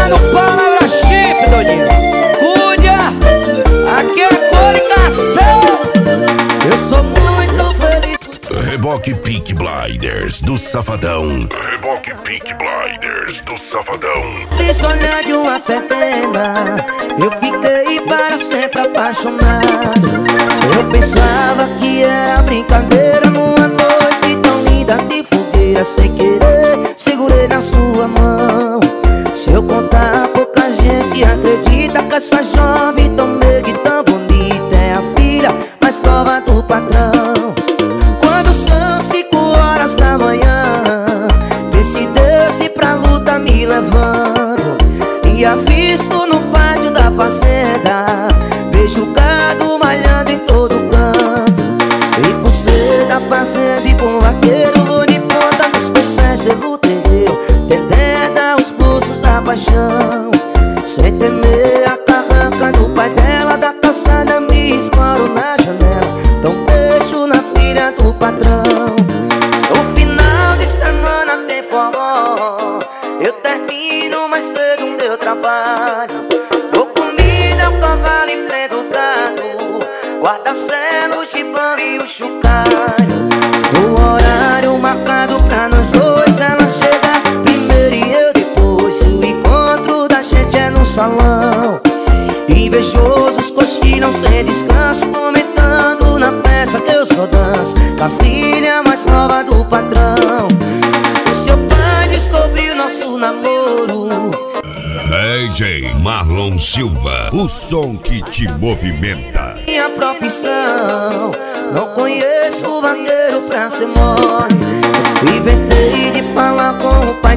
Mano, palavra chifre, doidinho. Cuida, aqui é coligação. Eu sou muito feliz. Reboque Peaky Blinders do Safadão. Reboque Peaky Blinders do Safadão. Esse olhar de uma serpena, eu fiquei para sempre apaixonado. Eu pensava que era brincadeira numa noite tão linda de fogueira. Sem querer, segurei na sua mão. Se eu contar, pouca gente acredita que essa jovem tão meiga e tão bonita é a filha mais nova do patrão. Quando são 5 horas da manhã, decideu-se pra luta me levando. E avisto no pátio da fazenda, vejo o gado malhando em todo canto. E por ser da fazenda e bom vaqueiro, vou de ponta nos pés pelo terreiro, tendendo os pulsos da paixão. Sem temer a carranca do pai dela, da calçada me escoro na janela. Dou um beijo na filha do patrão. No final de semana tem forró, eu termino mais cedo o meu trabalho. Dou comida, o cavalo e prendo o gado, guarda-celo, o gibão e o chocalho. No horário marcado pra nós dois, ela chega primeiro e eu depois. O encontro da gente é no salão. Invejosos cochilam sem descanso, comentando na festa que eu só danço com a filha mais nova do patrão. O seu pai descobriu nosso namoro. DJ Marlon Silva, o som que te movimenta. Minha profissão, não conheço vaqueiro pra ser mole. Inventei de falar com o pai